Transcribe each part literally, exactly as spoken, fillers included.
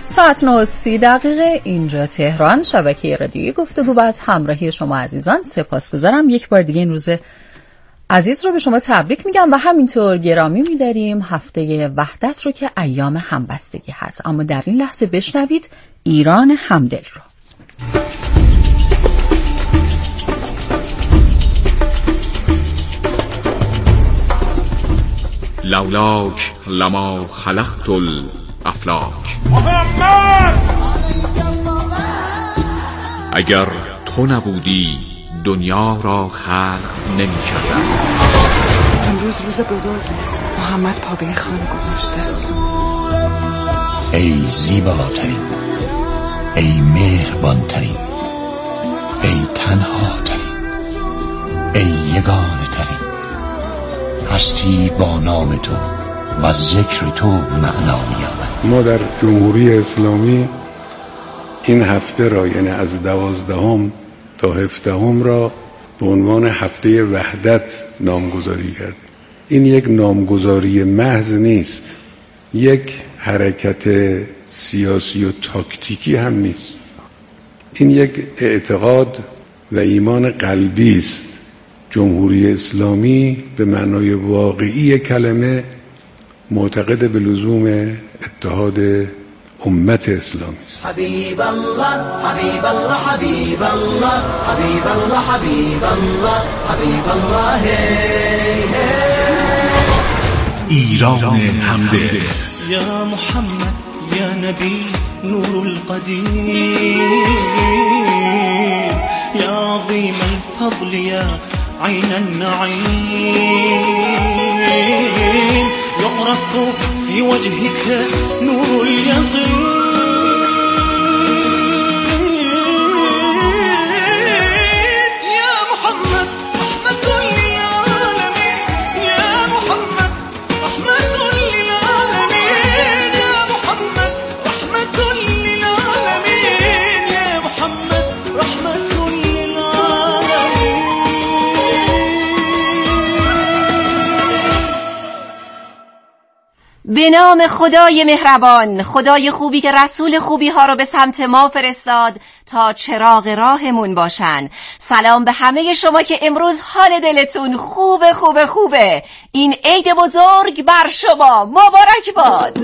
ساعت نه و سی دقیقه اینجا تهران، شبکه رادیویی گفتگو با از همراهی شما عزیزان. سپاسگزارم. یک بار دیگه این روز عزیز رو به شما تبریک میگم و همینطور گرامی میداریم هفته وحدت رو که ایام همبستگی هست. اما در این لحظه بشنوید ایران همدل رو. لولاک لما خلقت الافلاک. محمد اگر تو نبودی دنیا را خلق نمی کردم. امروز روز بزرگی است. محمد پا به خانه گذاشته. ای زیباترین، ای مهربانترین، ای تنهاترین، ای یگانه ترین، هستی با نام تو و ذکر تو معنا می‌یابد. ما در جمهوری اسلامی این هفته را، یعنی از دوازدهم تا هفدهم را به عنوان هفته وحدت نامگذاری کردیم. این یک نامگذاری محض نیست، یک حرکت سیاسی و تاکتیکی هم نیست. این یک اعتقاد و ایمان قلبی است. جمهوری اسلامی به معنای واقعی کلمه معتقد به لزوم اتحاد امت اسلامی است. حبیب الله حبیب الله حبیب الله حبیب الله حبیب الله حبیب الله. ایران همدل. یا محمد یا نبی نور القدیم یا عظیم الفضل یا عین النعیم يعرف في وجهك نور اليقين. يا محمد رحمة للعالمين، يا محمد رحمة للعالمين، يا محمد رحمة للعالمين، يا محمد رحمة للعالمين. به نام خدای مهربان، خدای خوبی که رسول خوبی ها رو به سمت ما فرستاد تا چراغ راهمون باشن. سلام به همه شما که امروز حال دلتون خوبه خوبه خوبه. این عید بزرگ بر شما مبارک باد.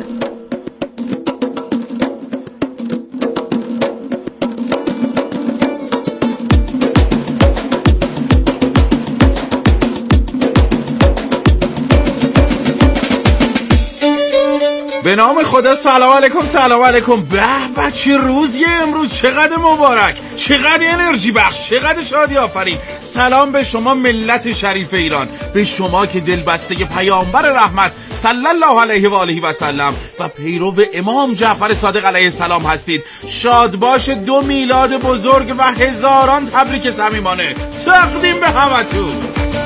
به نام خدا. سلام علیکم سلام علیکم. به به چه روزیه امروز، چقدر مبارک، چقدر انرژی بخش، چقدر شادی آفرین. سلام به شما ملت شریف ایران، به شما که دلبسته پیامبر رحمت صلی الله علیه و آله و سلم و پیرو امام جعفر صادق علیه السلام هستید. شاد باش دو میلاد بزرگ و هزاران تبریک صمیمانه تقدیم به همتون.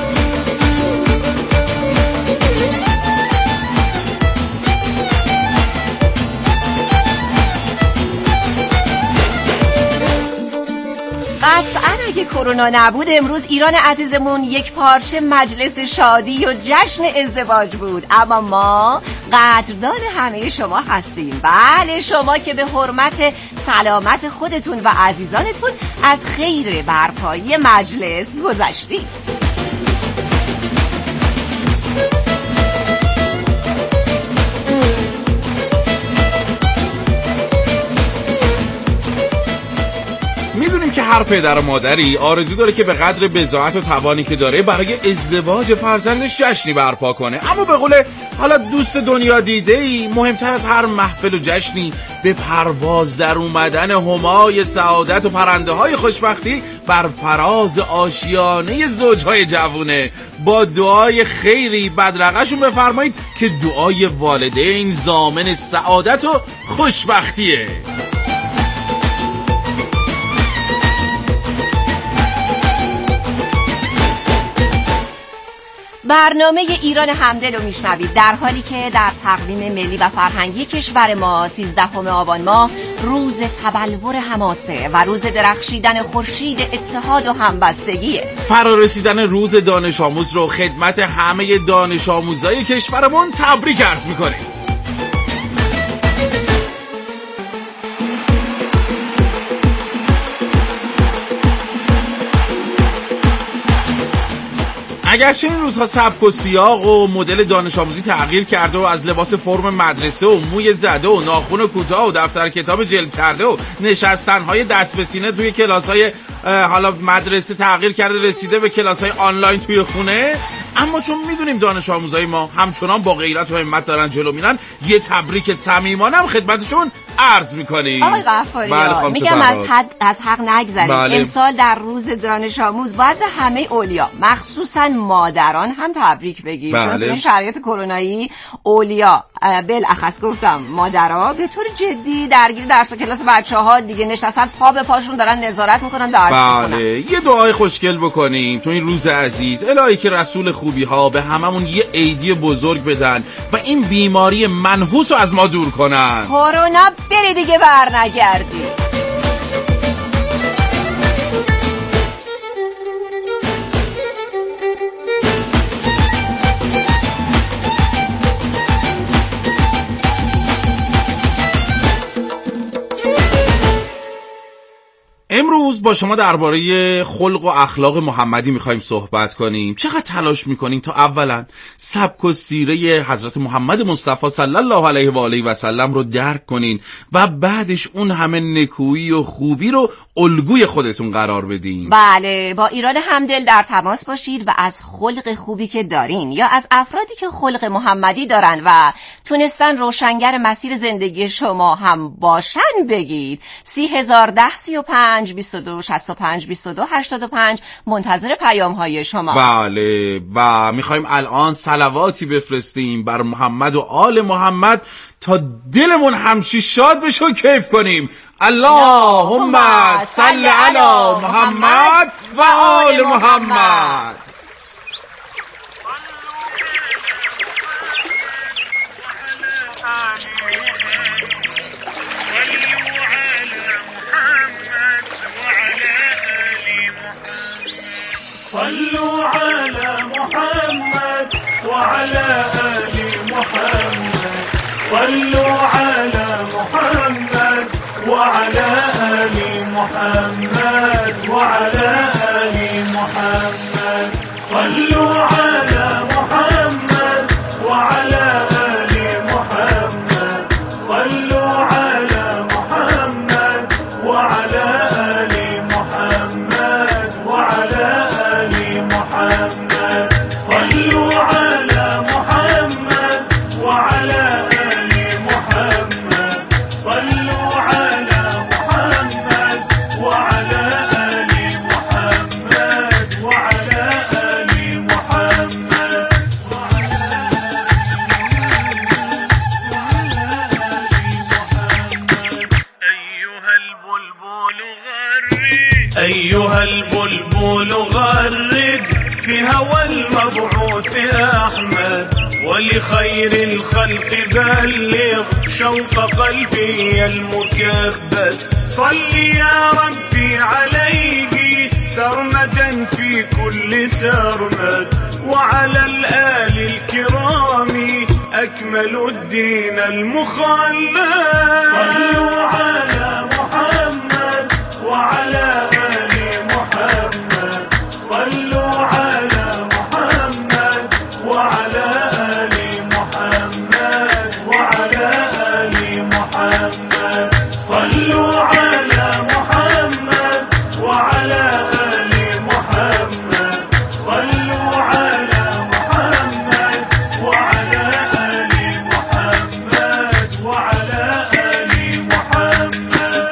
قطعاً اگه کرونا نبود امروز ایران عزیزمون یک پارچه مجلس شادی و جشن ازدواج بود. اما ما قدردان همه شما هستیم. بله، شما که به حرمت سلامت خودتون و عزیزانتون از خیر برپایی مجلس گذشتید. میدونیم که هر پدر و مادری آرزو داره که به قدر بضاعت و توانی که داره برای ازدواج فرزندش جشنی برپا کنه. اما به قول حالا دوست دنیا دیده‌ای، مهمتر از هر محفل و جشنی به پرواز در اومدن همای سعادت و پرنده های خوشبختی بر فراز آشیانه زوجهای جوونه. با دعای خیری بدرقه‌شون بفرمایید که دعای والدین ضامن سعادت و خوشبختیه. برنامه ایران همدل رو میشنوید در حالی که در تقویم ملی و فرهنگی کشور ما سیزدهم آبان ماه روز تبلور حماسه و روز درخشیدن خورشید اتحاد و همبستگیه. فرارسیدن روز دانش آموز رو خدمت همه دانش آموزای کشورمون تبریک عرض میکنیم. اگرچه این روزها سبک و سیاق و مدل دانش آموزی تغییر کرده و از لباس فرم مدرسه و موی زده و ناخن کوتاه و دفتر کتاب جلد کرده و نشستن‌های دست به سینه توی کلاس‌های حالا مدرسه تغییر کرده رسیده به کلاس‌های آنلاین توی خونه، اما چون میدونیم دانش آموزای ما همچنان با غیرت و همت دارن جلو میرن، یه تبریک صمیمانه هم خدمتشون عرض میکنیم. آقای غفاری میگم از حد از حق نگذریم. بله. امسال در روز دانش آموز باید به همه اولیا مخصوصا مادران هم تبریک بگیم. بله. چون تو این شرایط کرونایی اولیا بالاخص گفتم مادرها به طور جدی درگیر درس و کلاس بچه‌ها دیگه نشستن، پا به پاشون دارن نظارت میکنن درس بله. میکنن. یه دعای خوشگل بکنیم تو این روز عزیز، الهی که رسول خوبی ها به هممون یه عیدی بزرگ بدن و این بیماری منحوس رو از ما دور کنن. کرونا بری دیگه بر نگردی. امروز با شما درباره خلق و اخلاق محمدی میخوایم صحبت کنیم. چقدر تلاش میکنیم تا اولا سبک و سیره حضرت محمد مصطفی صلی الله علیه و آله و سلم رو درک کنین و بعدش اون همه نکویی و خوبی رو الگوی خودتون قرار بدین. بله، با ایران همدل در تماس باشید و از خلق خوبی که دارین یا از افرادی که خلق محمدی دارن و تونستن روشنگر مسیر زندگی شما هم باشن بگید. سی هزار ده سی و پنج بیست و دو شصت و پنج بیست و دو هشتاد و پنج منتظر پیام های شما. بله، و میخوایم الان صلواتی بفرستیم بر محمد و آل محمد تا دلمون همچی شاد بشه و کیف کنیم. اللهم صل علی محمد و آل محمد. صلوا على محمد وعلى آل محمد. صلوا على محمد وعلى آل محمد وعلى آل محمد. صلوا على محمد وعلى آل محمد. صلوا على محمد وعلى آل محمد وعلى آل محمد. صلوا على محمد وعلى آل محمد. صلوا على محمد وعلى آل محمد وعلى آل محمد. أيها البلبل غرد أيها البلبل غرد في هوى المبعوث أحمد ولخير الخلق بلغ شوق قلبي المكبد. صل يا ربي عليه سرمدا في كل سرمد وعلى الآل الكرام أكمل الدين المخلد. صلوا على محمد وعلى آل محمد. صلوا على محمد وعلى آل محمد وعلى آل محمد. صلوا على محمد وعلى آل محمد. صلوا على محمد وعلى آل محمد وعلى آل محمد.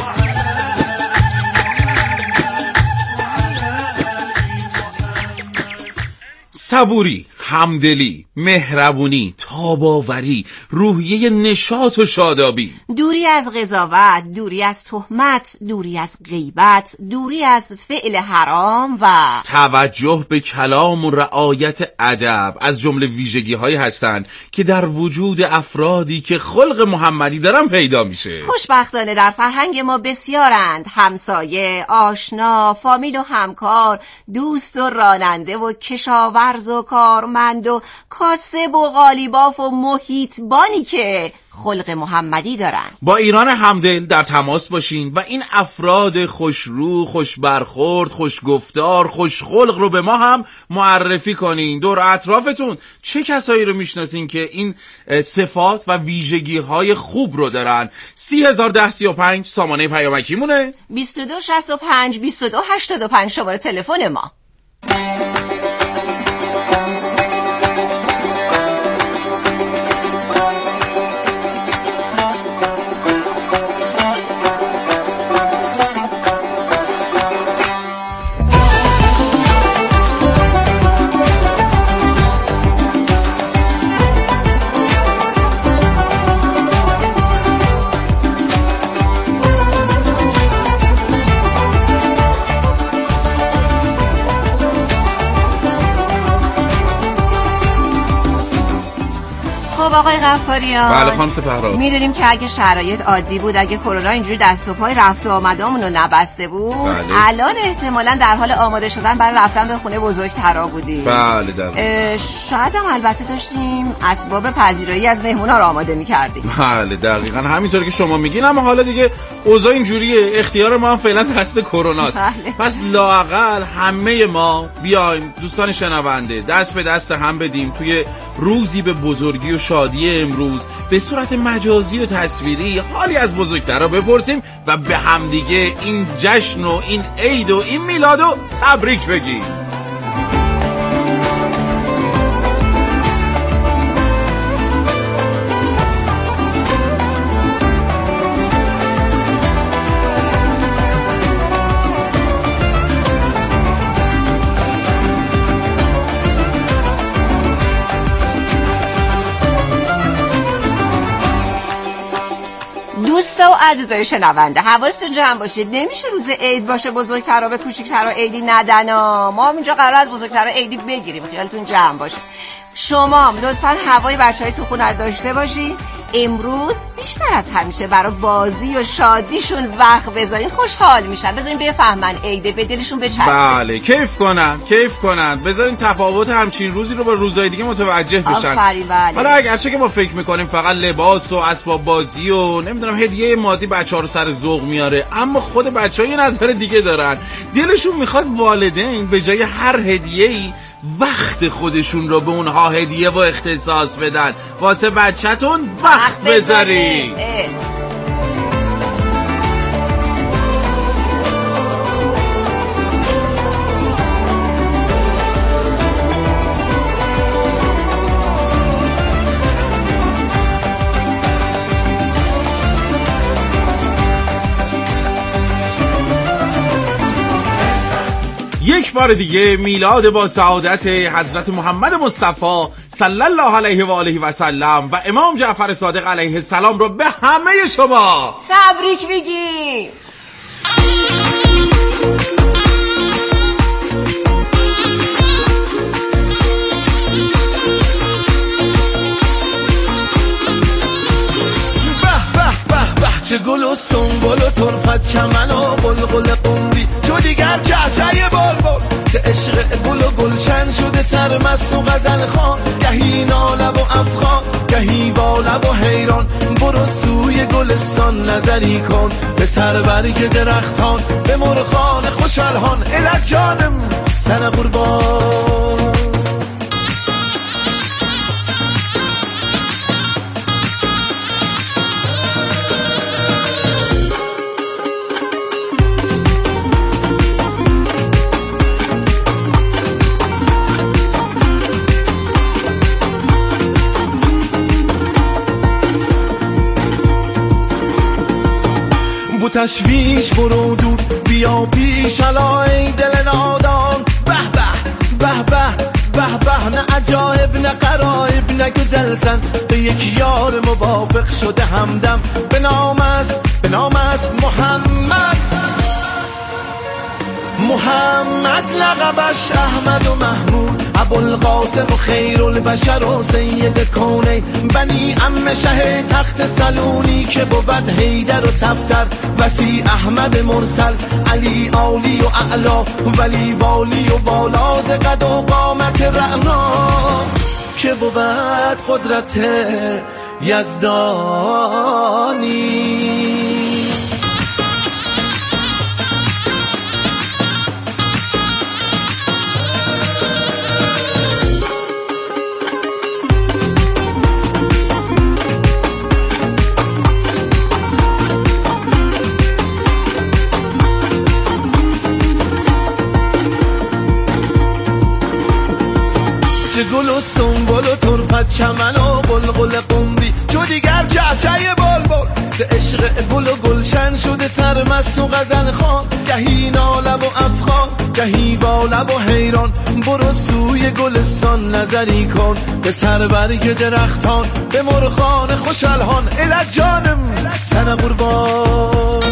صبوری، همدلی، مهربونی، تاباوری، روحیه نشاط و شادابی، دوری از قضاوت، دوری از تهمت، دوری از غیبت، دوری از فعل حرام و توجه به کلام و رعایت ادب از جمله ویژگی هایی هستند که در وجود افرادی که خلق محمدی دارن پیدا میشه. خوشبختانه در فرهنگ ما بسیارند، همسایه، آشنا، فامیل و همکار، دوست و راننده و کشاورز و کارمند و کاسب و قالیباف و محیطبانی که خلق محمدی دارن. با ایران همدل در تماس باشین و این افراد خوشرو، خوش برخورد، خوش گفتار، خوش خلق رو به ما هم معرفی کنین. دور اطرافتون چه کسایی رو میشناسین که این صفات و ویژگی های خوب رو دارن؟ سی هزار ده سی و پنج سامانه پیامکی مونه، بیست و دو شصت و پنج بیست و دو هشتاد و پنج شماره تلفن ما. آقای غفاریان، بله خانم سپهرا، میدونیم که اگه شرایط عادی بود، اگه کرونا اینجوری دست و پای رفت و آمدامونو نبسته بود، بله. الان احتمالاً در حال آماده شدن برای رفتن به خونه بزرگترا بودیم. بله دقیقاً. شاید هم البته داشتیم اسباب پذیرایی از مهمونا رو آماده می‌کردیم. بله دقیقاً همینطوری که شما میگین، اما حالا دیگه اوضاع اینجوریه، اختیار ما هم فعلا دست کروناست. بله. پس لااقل همه ما بیایم دوستان شنونده دست به دست هم بدیم توی روزی به بزرگی و شادی امروز به صورت مجازی و تصویری حالی از بزرگترا بپرسیم و به همدیگه این جشن و این عید و این میلادو تبریک بگیم. دوستا و عزیزای شنونده، حواستون جمع باشید، نمیشه روز عید باشه بزرگترا به کوچیکترا عیدی ندنا. ما هم اینجا قرار از بزرگترا عیدی بگیریم، خیالتون جمع باشه. شما لطفاً هوای بچهای تو خونه رو داشته باشید. امروز بیشتر از همیشه برای بازی و شادیشون وقت بذارین، خوشحال میشن، بذارین بفهمن عیده، به دلشون بچسبه. بله کیف کنن کیف کنن بذارین تفاوت همچین روزی رو با روزهای دیگه متوجه بشن. آفرین. بله. حالا اگرچه که ما فکر میکنیم فقط لباس و اسباب بازی و نمیدونم هدیه مادی بچه‌ها رو سر ذوق میاره، اما خود بچه‌ها یه نظر دیگه دارن. دلشون میخواد والدین به جای هر هدیه‌ای وقت خودشون رو به اونها هدیه و اختصاص بدن. واسه بچه‌تون وقت بذارین. یک بار دیگه میلاد با سعادت حضرت محمد مصطفی صلی الله علیه و آله و سلم و امام جعفر صادق علیه السلام رو به همه شما تبریک میگیم. چه گل و سنبل و طرفت چمن و قلقل قمری، تو دیگر چهچه بلبل که عشق گل و گلشن شده سرمست و غزل خوان، گهی ناله و افخان گهی واله و حیران. برو سوی گلستان نظری کن به سر برگ درختان، به مرغان خوش الحان الک جانم سر قربان. تشویش برو دور بیا پیش الا ای دل نادان. به به به به به به نه عجایب نه قرایب نه گزلزن، به یک یار موافق شده همدم به نام است به نام است محمد. محمد لقبش احمد و محمود، ابوالقاسم و خیرالبشر و سید کونه، بنی عم شه تخت سلونی که بود حیدر و صفدر، وسی احمد مرسل علی عالی و اعلا، ولی والی و والاز قد و قامت رعنا، که بود قدرت یزدانی. چه گل و سنبل و طرفت چمن و قلقل قمری چو دیگر چهچه بلبل ز عشق گل و گلشن شده سرمست و غزل خوان گهی ناله و افغان گهی واله و حیران برو سوی گلستان نظری کن به سر برگ درختان به مرغان خوش الحان الى جانم سن قربان.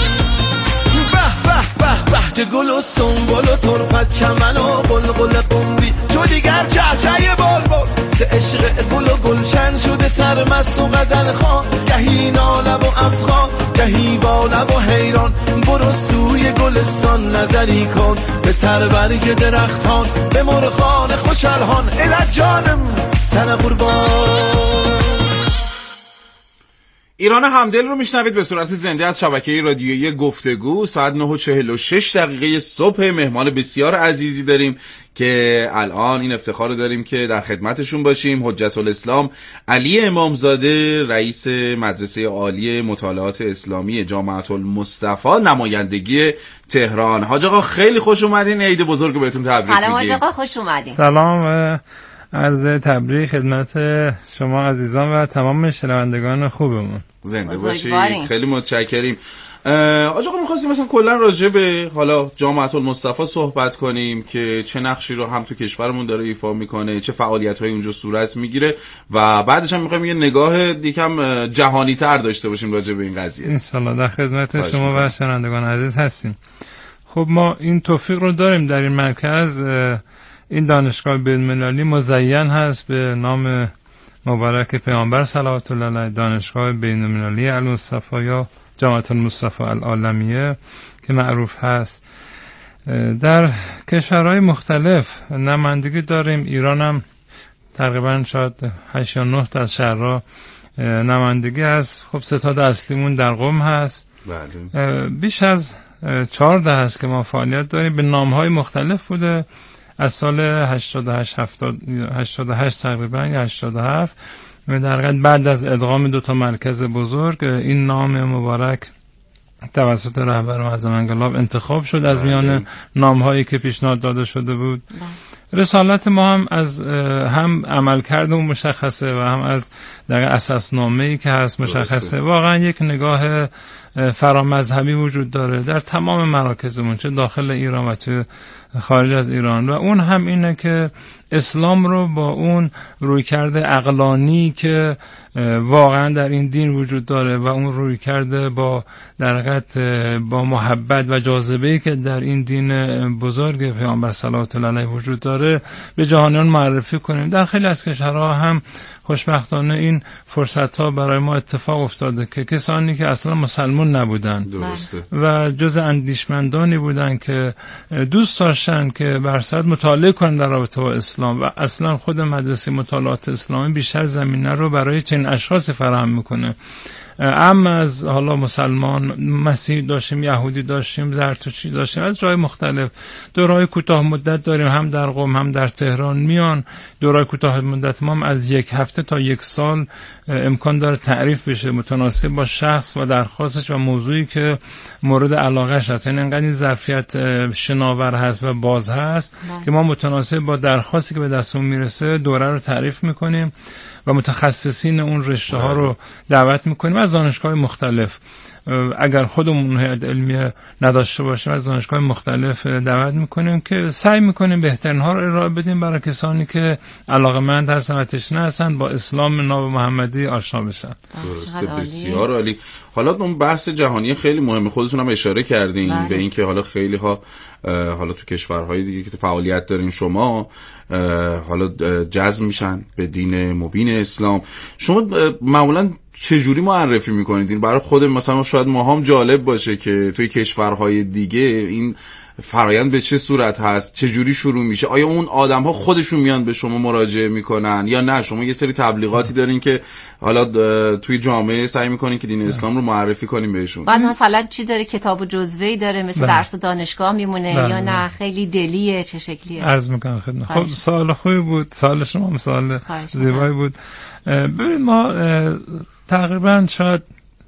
چه گل و سنبل و طرفت چمن و قلقل قمری چو دیگر چهچه بلبل ز عشق گل و گلشن شده سرمست و غزل خوان گهی ناله و افغان گهی واله و حیران برو سوی گلستان نظری کن به سر برگ درختان به مرغان خوش الحان الى جانم سن قربان. ایران همدل رو میشنوید به صورت زنده از شبکه رادیویی گفتگو. ساعت نه و چهل و شش دقیقه صبح. مهمان بسیار عزیزی داریم که الان این افتخار رو داریم که در خدمتشون باشیم. حجت الاسلام علی امامزاده، رئیس مدرسه عالی مطالعات اسلامی جامعه المصطفی نمایندگی تهران. حاج آقا خیلی خوش اومدین، عید بزرگ بهتون تبریک میگیم. سلام حاج آقا، خوش اومدین. سلام، عرض تبریک خدمت شما عزیزان و تمام شنوندگان خوبمون. زنده باشید. خیلی متشکریم. آقا ما می‌خواستیم مثلا کلا راجع به حالا جامعه المصطفی صحبت کنیم که چه نقشی رو هم تو کشورمون داره ایفا میکنه، چه فعالیت‌هایی اونجا صورت میگیره و بعدش هم می‌خوایم یه نگاه یکم جهانی‌تر داشته باشیم راجع به این قضیه. ان شاء الله در خدمت شما و شنوندگان عزیز هستیم. خب ما این توفیق رو داریم در این مرکز. این دانشگاه بین‌المللی مزین هست به نام مبارک پیامبر صلوات الله علیه، دانشگاه بین‌المللی المصطفی یا جامعه المصطفی العالمیه که معروف هست. در کشورهای مختلف نمایندگی داریم. ایران هم تقریبا شاید هشت یا نه تا از شهرها نمایندگی هست. خب ستاد اصلیمون در قم هست. بله. بیش از چهارده هست که ما فعالیت داریم، به نام‌های مختلف بوده. از سال هشتاد و هشت هشتاد و هشت تقریبا یا هشتاد و هفت در حقیقت بعد از ادغام دو تا مرکز بزرگ این نام مبارک توسط رهبر معظم انقلاب انتخاب شد از میان نام‌هایی که پیشنهاد داده شده بود. رسالت ما هم از هم عملکردمون مشخصه و هم از در اساسنامه‌ای که هست مشخصه. واقعا یک نگاه فرامذهبی وجود داره در تمام مراکزمون، چه داخل ایران و چه خارج از ایران، و اون هم اینه که اسلام رو با اون رویکرد عقلانی که واقعا در این دین وجود داره و اون رویکرد با در حقیقت با محبت و جاذبه‌ای که در این دین بزرگ پیامبر صلوات الله علیه وجود داره به جهانیان معرفی کنیم. در خیلی از کشورها هم خوشبختانه این فرصت ها برای ما اتفاق افتاده که کسانی که اصلا مسلمان نبودن درسته. و جز اندیشمندانی بودن که دوست داشتن که برصد مطالعه کنن در رابطه با اسلام و اصلا خود مدرسه مطالعات اسلامی بیشتر زمینه رو برای چنین اشخاصی فراهم میکنه. اما از حالا مسلمان، مسیح داشتیم، یهودی داشتیم، زرتشتی داشتیم، از جای مختلف. دورهای کوتاه مدت داریم، هم در قم هم در تهران میان. دورهای کوتاه مدت ما هم از یک هفته تا یک سال امکان داره تعریف بشه متناسب با شخص و درخواستش و موضوعی که مورد علاقهش هست. یعنی انقدر این ظرفیت شناور هست و باز هست که ما متناسب با درخواستی که به دستمون میرسه دوره رو تعریف میکنیم و متخصصین اون رشته ها رو دعوت میکنیم از دانشگاه مختلف. اگر خودمون هیئت علمیه نداشته باشیم از دانشگاه مختلف دعوت میکنیم که سعی میکنیم بهترین ها رو ارائه بدیم برای کسانی که علاقه‌مند هستن و تشنه هستن با اسلام ناب محمدی آشنا بشن. درسته، بسیار عالی. حالا اون بحث جهانی خیلی مهمه، خودتون هم اشاره کردین بله. به اینکه حالا خیلی ها حالا تو کشورهای دیگه که فعالیت دارین شما حالا جذب میشن به دین مبین اسلام. شما معمولا چجوری معرفی میکنید این برای خود مثلا شاید ما هم جالب باشه که توی کشورهای دیگه این فرایند به چه صورت هست، چه جوری شروع میشه، آیا اون آدم ها خودشون میان به شما مراجعه میکنن یا نه شما یه سری تبلیغاتی دارین که حالا توی جامعه سعی میکنین که دین اسلام رو معرفی کنین بهشون؟ بعد مثلا چی داره، کتاب و جزوه‌ای داره مثل بله. درس دانشگاه میمونه بله. یا نه خیلی دلیه، چه شکلیه؟ عرض میکنم خدمت. خب سوال خوبی بود، سوال شما سوال زیبایی بود. ببینید ما تقریبا شاید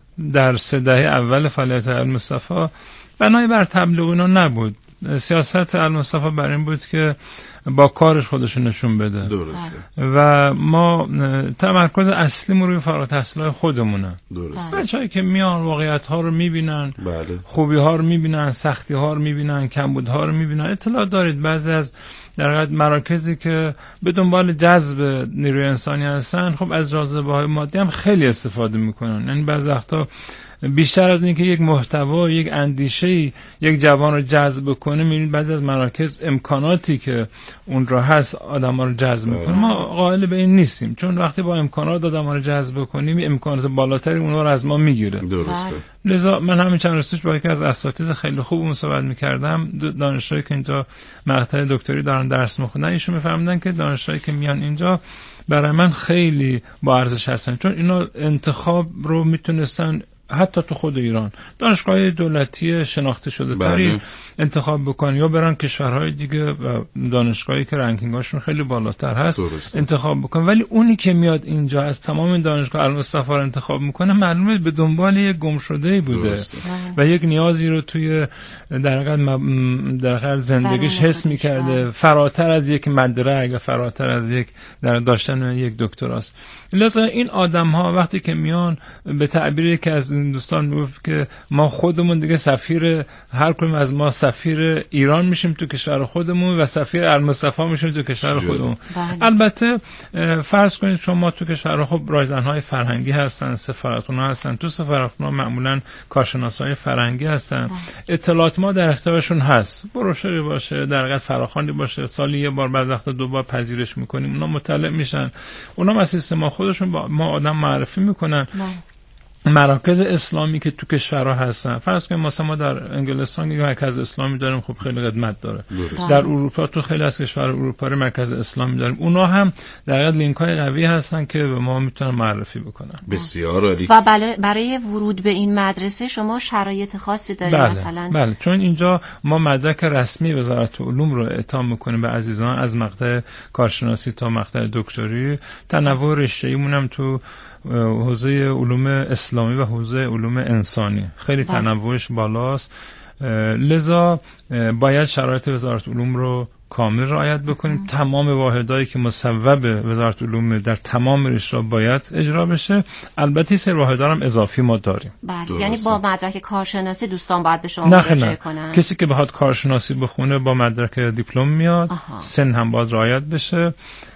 در سه دهه اول فعالیت المصطفی بنای بر تبلیغ اینا نبود. سیاست المصطفی بر این بود که با کارش خودشون نشون بده. درسته. و ما تمرکز اصلیمون روی فارغ التحصیلای خودمونه. درسته. بچه‌ای که میان واقعیت ها رو میبینن، بله. خوبی ها رو میبینن، سختی ها رو میبینن، کمبود ها رو میبینن. اطلاع دارید بعضی از در حقیقت مراکزی که به دنبال جذب نیروی انسانی هستن، خب از جاذبه های مادی هم خیلی استفاده میکنن. یعنی بعضی وقتا بیشتر از اینکه یک محتوا، یک اندیشه، یک جوان رو جذب کنه، میبینید بعضی از مراکز امکاناتی که اون را هست آدم‌ها رو جذب میکنه. ما قائل به این نیستیم، چون وقتی با امکانات آدم‌ها رو جذب کنیم امکانات بالاتری اونها رو از ما میگیره. درسته. لذا من همین چند روز پیش با یکی از اساتید خیلی خوب صحبت میکردم، دانشجویی که اینجا مقطع دکتری دارن درس میخونن، ایشون میفهمیدن که دانشجویی که میان اینجا برای من خیلی با ارزش هستن، چون اینا انتخاب رو میتونستن حتی تو خود ایران دانشگاه دولتی شناخته شده تری بله. انتخاب بکنن یا برن کشورهای دیگه و دانشگاهی که رنکینگاشون خیلی بالاتر هست درسته. انتخاب بکنن. ولی اونی که میاد اینجا از تمام دانشگاه المصطفی رو انتخاب میکنه، معلومه به دنبال یک گمشده‌ای بوده درسته. و یک نیازی رو توی در حقیقت در حقیقت زندگیش حس میکرده، فراتر از یک مدرک و فراتر از یک در داشتن یک دکتراست. لذا این آدم ها وقتی که میان، به تعبیری که از دوستان میگفت که ما خودمون دیگه سفیر، هر کدوم از ما سفیر ایران میشیم تو کشور خودمون و سفیر المصطفی میشیم تو کشور خودمون. بله. البته فرض کنید شما تو کشور خب رایزنهای فرهنگی هستن، سفارتخونه هستن، تو سفارتخونه معمولا کارشناسای فرهنگی هستن. بله. اطلاعات ما در اختیارشون هست، بروشوری باشه، در حقیقت فراخوانی باشه، سالی یه بار بعد وقت دو بار پذیرش میکنیم، اونا مطلع میشن، اونا از سیستم خودشون با ما آدم معرفی میکنن. بله. مراکز اسلامی که تو کشورها هستن، فرض کنیم مثلا ما در انگلستان یک مرکز اسلامی داریم، خب خیلی قدمت داره. درست. در اروپا تو خیلی از کشورهای اروپایی مرکز اسلامی داریم، اونا هم در حقیقت لینک‌های قوی هستن که به ما میتونن معرفی بکنن. بسیار عالی. و برای ورود به این مدرسه شما شرایط خاصی دارید؟ بله. مثلا بله، چون اینجا ما مدرک رسمی وزارت علوم رو اعطا میکنیم به عزیزان، از مقطع کارشناسی تا مقطع دکتری. تنوع رشته‌ایمون هم تو حوزه علوم اسلامی و حوزه علوم انسانی خیلی تنوعش بالاست. لذا باید شرایط وزارت علوم رو کامل رعایت بکنیم. تمام واحدهایی که مصوب وزارت علوم در تمام رشته‌ها باید اجرا بشه. البته سه واحدها هم اضافی ما داریم. بله، یعنی با مدرک کارشناسی دوستان باید به شما مراجعه کنن؟ کسی که بخواد کارشناسی بخونه با مدرک دیپلم میاد. آها. سن هم باید رعایت بشه.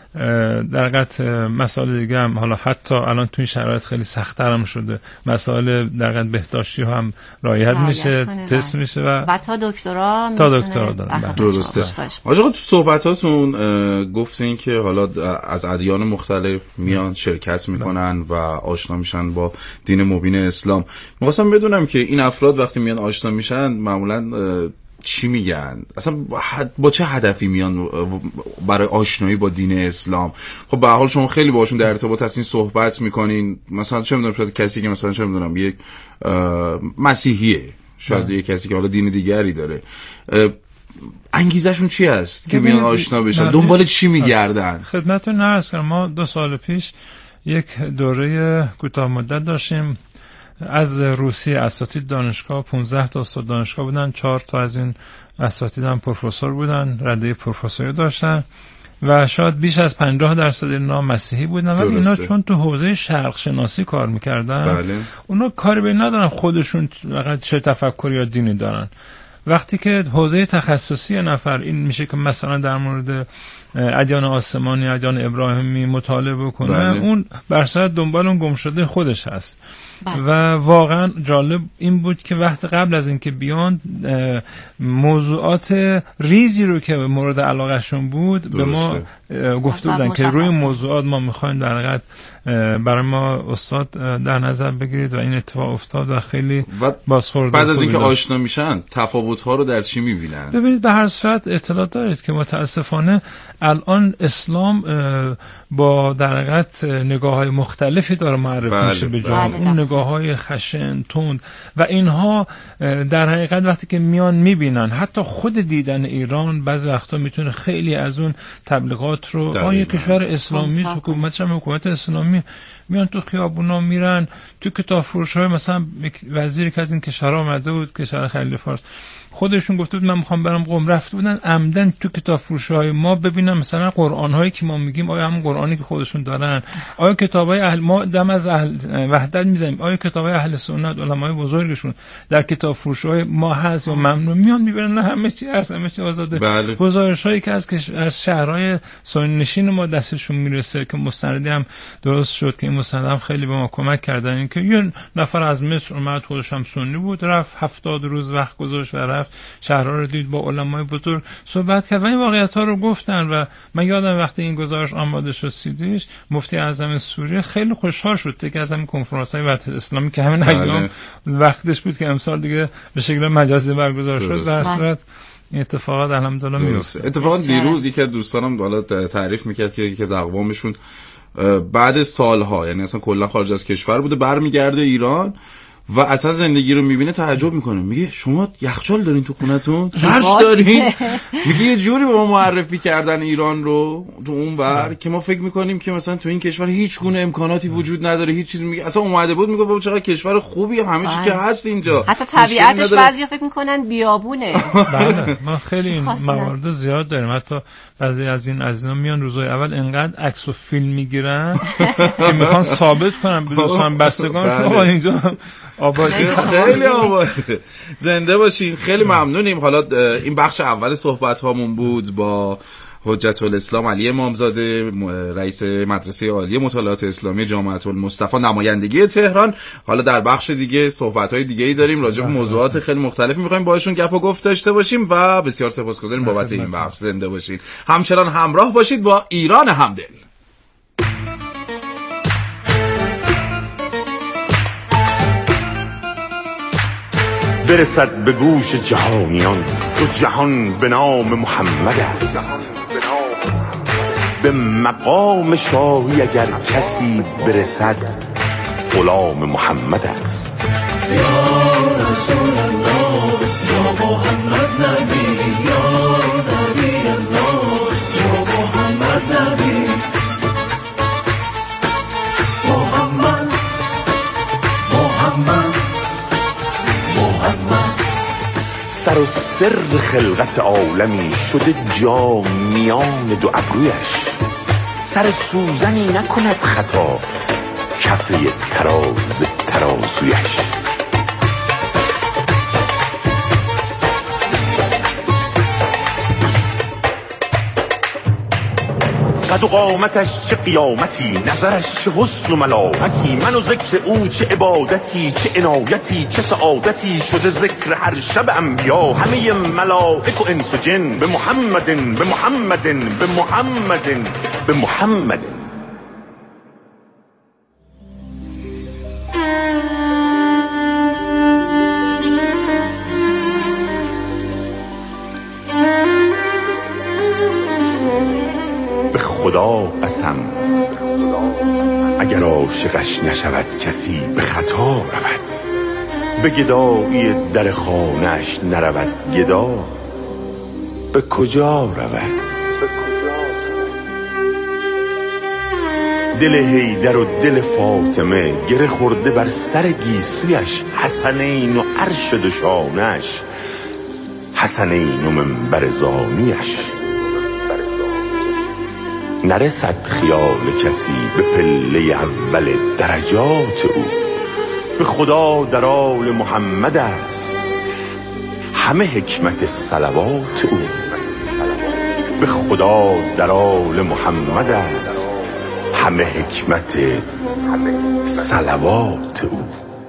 در حقیقت مسائل دیگه هم حالا حتی الان تو این شرایط خیلی سخت‌تر هم شده، مسائل در حقیقت بهداشتی هم رعایت میشه، تست میشه و و تا دکترا تا دکترا دارن. درسته. آقا تو صحبتاتون گفتین که حالا از ادیان مختلف میان شرکت میکنن و آشنا میشن با دین مبین اسلام. می‌خواستم بدونم که این افراد وقتی میان آشنا میشن معمولاً چی میگن؟ اصلا با چه هدفی میان برای آشنایی با دین اسلام؟ خب به هر حال شما خیلی باهاشون در ارتباط هستین، صحبت میکنین. مثلا چه میدونم شاید کسی که مثلا چه میدونم یک مسیحیه، شاید یک کسی که حالا دین دیگری داره، انگیزشون چی هست که میان آشنا بشن؟ دنبال چی میگردن؟ خدمتتون عرض کنم ما دو سال پیش یک دوره کوتاه مدت داشتیم از روسیه. اساتید دانشگاه پانزده تا استاد دانشگاه بودن، چهار تا از این اساتید هم پروفسور بودن، رده پروفسوری داشتن و شاید بیش از پنجاه درصد اینا مسیحی بودن. ولی اینا چون تو حوزه شرق شناسی کار میکردن، بله. اونا کاری به ندارن خودشون چه تفکری یا دینی دارن. وقتی که حوزه تخصصی نفر این میشه که مثلا در مورد ادیان آسمانی، ادیان ابراهیمی مطالعه بکنه، بله. اون برسر دنبال اون گمشده خودش هست. بله. و واقعا جالب این بود که وقت قبل از اینکه بیان موضوعات ریزی رو که مورد علاقهشون بود درسته. به ما گفته بودن که روی موضوعات ما میخوایم در حقیقت برای ما استاد در نظر بگیرید و این اتفاق افتاد و خیلی بازخورد. بعد از اینکه آشنا میشن تفاوت‌ها رو در چی میبینن؟ ببینید به هر صورت اطلاع دارید که متاسفانه الان اسلام با در حقیقت نگاه‌های مختلفی داره معرفی بله. میشه به جهان. اون نگاه‌های خشن، تند و اینها در حقیقت وقتی که میان میبینن، حتی خود دیدن ایران بعضی وقتا میتونه خیلی از اون تبلیغات رو آیا کشور اسلامی، حکومتش هم حکومت اسلامی، میان تو خیابونا میرن، تو کتاب فروش‌های مثلا وزیری که از این کشور آمده بود، کشور خلیج فارس، خودشون گفته بود من میخوام برم قم، رفته بودن عمدن تو کتاب فروش‌های ما ببینم مثلا قرآن‌هایی که ما میگیم آیا همون قرآنی که خودشون دارن، آیا کتابای اهل ما دم از اهل وحدت میزنیم، آیا کتابای اهل سنت علمای بزرگشون در کتاب فروش‌های ما هست یا ممنوع، میان میبرن همه چی هست، همه چی آزاده. بله. گزارش‌هایی که از از شهرهای سنی نشین ما دستشون میرسه که مستندی هم درست شد که این مستند هم خیلی به ما کمک کردن، این که یه نفر از مصر اومد، خودش هم سنی بود، رفت هفتاد روز وقت گذاشت و رفت شهرها رو دید، با علمای بزرگ صحبت کرد و این واقعیت‌ها رو گفتن. و من یادم وقتی این گزارش آماده شد سیدیش، مفتی اعظم سوریه خیلی خوشحال شد که از همین کنفرانس‌های وحدت اسلامی که همین ایام وقتش بود که امسال دیگه به شکل مجازی برگزار شد، در صورت این اتفاقات الحمدلله میفته. اتفاقا دیروز یکی از دوستانم حالا تعریف میکرد که یکی از اقوامشون بعد سالها، یعنی اصلا کلا خارج از کشور بوده، برمیگرده ایران و اصلا زندگی رو میبینه تعجب میکنه، میگه شما یخچال دارین تو خونتون؟ فرش دارین؟ میگه یه جوری به ما معرفی کردن ایران رو تو اون ور که ما فکر میکنیم که مثلا تو این کشور هیچ گونه امکاناتی وجود نداره، هیچ چیز. میگه اصلا اومده بود میگه بابا چقدر کشور خوبی، همه چی که هست اینجا، حتی طبیعتش بعضیا فکر میکنن بیابونه. بله ما خیلی این موارد زیاد داریم، حتی بعضی از این عزیزان میان روزهای اول انقدر عکس و فیلم میگیرن که میخوان ثابت کنن به دوستان بستگان آقا اینجا آبادی خیلی آباده. زنده باشین. خیلی ممنونیم. حالا این بخش اول صحبت هامون بود با حجت الاسلام علی امامزاده، رئیس مدرسه عالی مطالعات اسلامی جامعه المصطفی نمایندگی تهران. حالا در بخش دیگه صحبت‌های دیگه‌ای داریم راجع به موضوعات خیلی مختلفی می‌خوایم باهاشون گپ و گفت داشته باشیم و بسیار سپاسگزاریم بابت این بخش. زنده باشین. همچنان همراه باشید با ایران همدل. برسد به گوش جهانیان تو جهان به نام محمد است، به مقام شاهی اگر کسی برسد غلام محمد است. یا رسول الله یا محمد نبی، یا نبی الله یا محمد نبی، محمد محمد سر و سر خلقت عالمی شده جا میان دو ابرویش، سر سوزنی نکند خطا کفه تراز ترازویش. قد و قامتش چه قیامتی، نظرش چه حسن و ملاحتی، من و ذکر او چه عبادتی، چه عنایتی، چه سعادتی، شده ذکر هر شب انبیا همه ملائک و انس و جن به محمد به محمد به محمد به محمد. خدا قسم اگر عاشقش نشود کسی به خطا رود، به گدایی در خانه‌اش نرود گدا به کجا رود. دل حیدر و دل فاطمه گره خورده بر سر گیسویش، حسنین و عرش دو شانه‌اش، حسنین و منبر زانویش. نرسد خیال کسی به پله اول درجات او، به خدا در آل محمد است همه حکمت صلوات او. به خدا در آل محمد است همه حکمت صلوات او.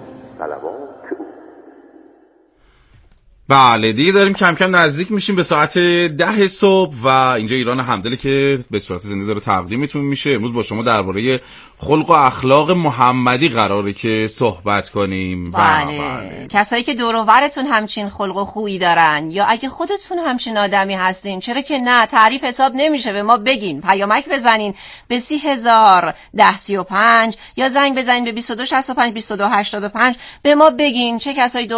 بله دیگه داریم کم کم نزدیک میشیم به ساعت ده صبح و اینجا ایران همدلی که به صورت زنده داره تقدیمتون میشه. امروز با شما درباره خلق و اخلاق محمدی قراره که صحبت کنیم. بله, بله. کسایی که دور و برتون همچین خلق و خویی دارن یا اگه خودتون همچین آدمی هستین چرا که نه، تعریف حساب نمیشه، به ما بگین، پیامک بزنین به سی هزار ده سی و پنج یا زنگ بزنین به بیست و دو شصت و پنج بیست و دو هشتاد و پنج به ما بگین چه کسایی